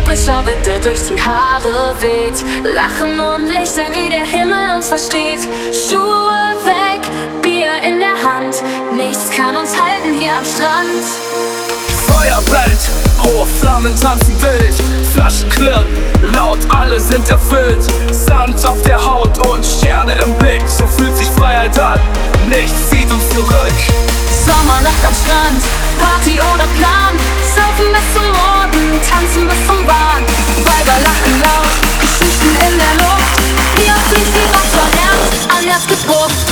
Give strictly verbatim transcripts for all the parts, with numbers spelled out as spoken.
Frischer Wind, der durch die Haare weht. Lachen und lächeln, wie der Himmel uns versteht. Schuhe weg, Bier in der Hand. Nichts kann uns halten hier am Strand. Feuer brennt, hohe Flammen tanzen wild. Flaschen klirren, laut, alle sind erfüllt. Sand auf der Haut und Sterne im Blick. So fühlt sich Freiheit an, nichts zieht uns zurück. Sommernacht am Strand, Party oder Plan. Surfen bis zum Morgen, tanzen bis zum Wahn. Weiber lachen laut, Geschichten in der Luft. Hier fließt die Wasser, Herz an Herz gedruckt.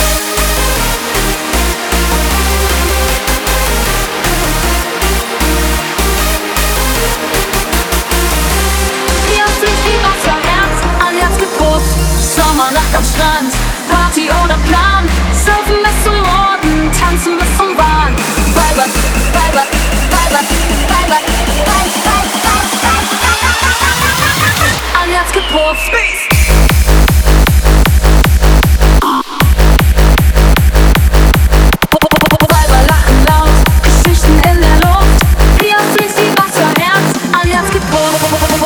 Sommernacht am Strand, Party oder Plan. Surfen bis zum Morgen, tanzen bis zum Wahn. Weiber, Weiber, Weiber, Weiber, Weiber, an Herz gepufft. Weiber lachen laut, Geschichten in der Luft. Hier fließt die Wasser, Herz an Herz gepufft.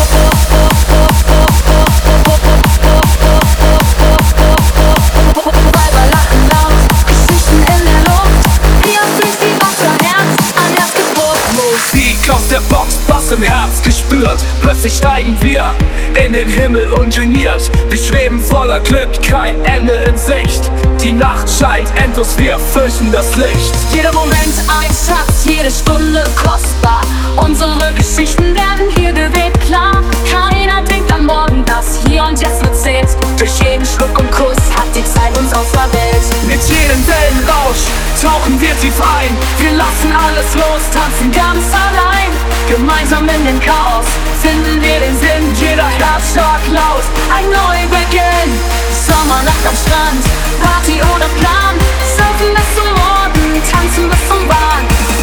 Aus der Box, Bass im Herz gespürt. Plötzlich steigen wir in den Himmel ungeniert. Wir schweben voller Glück, kein Ende in Sicht. Die Nacht scheint endlos, wir fürchten das Licht. Jeder Moment ein Schatz, jede Stunde kostbar. Unsere Geschichten werden hier gewebt, klar. Keiner denkt an morgen, das hier und jetzt wird zählt. Durch jeden Schluck und Kuss hat die Zeit uns auserwählt. Mit jedem Wellenrausch tauchen wir tief ein. Wir lassen alles los, tanzen ganz allein. Gemeinsam in den Chaos finden wir den Sinn. Jeder Herzschlag laut, ein Neubeginn. Sommernacht am Strand, Party oder Plan. Surfen bis zum Morgen, tanzen bis zum Wahn.